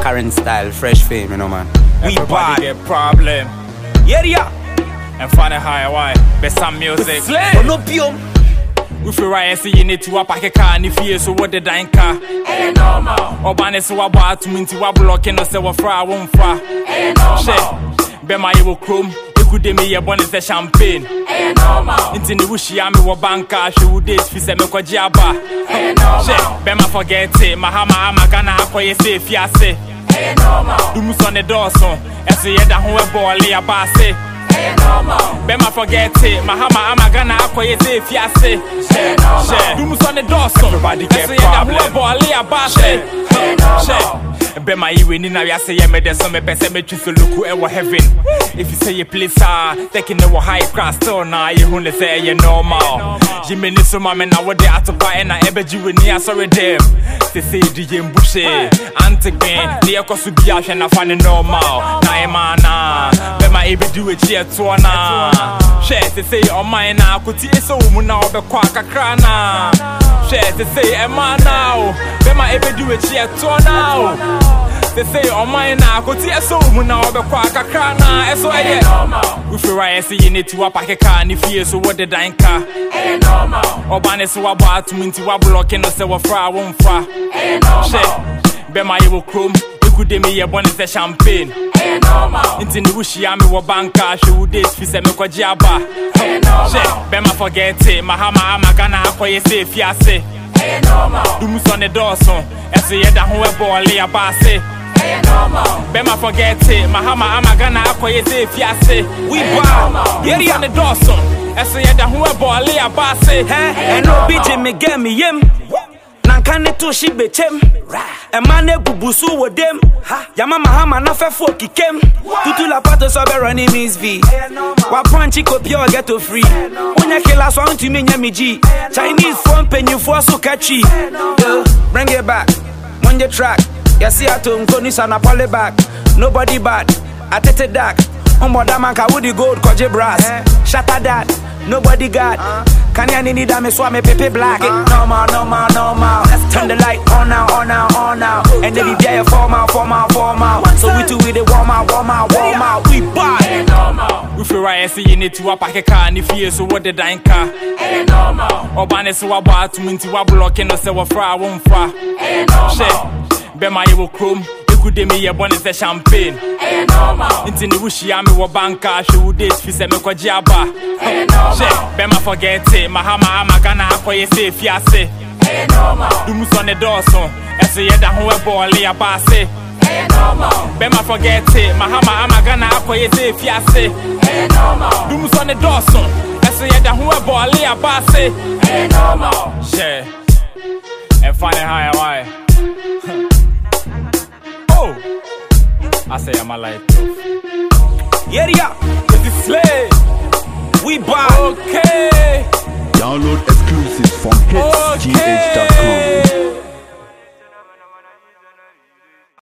current style, fresh fame, you know, man. Everybody get problem. Yeah. And find a higher why. Best some music. Monopium. We feel right and see you need to pack a car and if you so what the dine car. Ain't normal. Or ban is what about to mean to what blocking us our fry won't fry. Ain't normal. Be my evil chrome. Could they me a bonus a champagne? Ain't normal. Into the wishy I'm a banker, she would date for some jabba. Ain't normal. Bema forget it, Mahama, I'm a gana, I say, fiasse. Ain't normal. Dumus on the Dawson, as the other who a boy, a basse. Ain't normal. Bema forget it, Mahama, I'm a gana, I say, fiasse. Ain't normal. Dumus on the Dawson, everybody get problem. Who a boy, a basse. Ain't normal. Bema you in now, I say, me there's some person me choose to look at heaven. If you say you please, taking the high class store now, you only say you're normal. Jimmy so mamma now what they are to buy and I ever you in here, sorry them. They say DJ Bushy, Antigone, the Echo Subiash and I find it normal. Naimana, Bema able do it here to ana. Share to say on mine now, could see so now the quack a crana. Share to say, Emma now, Bema able do it here to now. They say on mine now, could see so now the quack a crana. So I normal. We feel right and see you need to pack a car and if you so what the dine car. Ain't normal. Or ban is what about to mean to what blocking us our fry won't fry. Ain't normal. Be my evil chrome. Could they me a bonus a champagne? Ain't normal. Into the wishy I'm a banker, she would date for some jabba. Ain't normal. Bema forget it, Mahama, I'm a gana, I say, fiasse. Ain't normal. Dumus on the Dawson, as the other who a boy, a basse. Ain't normal. Bema forget it, Mahama, I'm a gana, I say, fiasse. We bad. Dumus on the Dawson, as the other who a boy, a basse. And no BJ me get me yem. Nankane to she be chem. A man bubusu with them. Yama Mahama na fe for kikem. Tutu la pato so be running Miss V. Wa punch ko pure get to free. Onya kila so to me nyami G. Chinese phone penny for so catchy. Bring it back. On the track. Ya see ato nkoni sana poly back. Nobody bad. Atete dark. Omoda man ka woody gold koje brass. Shatter that. Nobody got. Can you need a me swam me pepe black? Normal. Turn the light on now. And then we be a form out. So we do with it warm out. We buy. Ain't normal. We feel right and see you need to pack a car and if you so what the dine car. Ain't normal. Or ban is what about to mean to what blocking us our fry won't fry. Ain't normal. Be my evil chrome. Could they me a bonus a champagne? Ain't normal. Into the wishy I'm a banker, she would date for some jabba. Ain't normal. Bema forget it, Mahama, I'm a gana, I say, fiasse. Ain't normal. Dumus on the Dawson, as the other who a boy, a basse. Ain't normal. Bema forget it, Mahama, I'm a gana, I say, fiasse. Ain't normal. Dumus on the Dawson, as the other who a boy, a basse. Ain't normal. Share and find a higher why. Oh, I say I'm a light. Yeah. It's the slay. We buy. Okay. Download exclusives from hitsgh.com.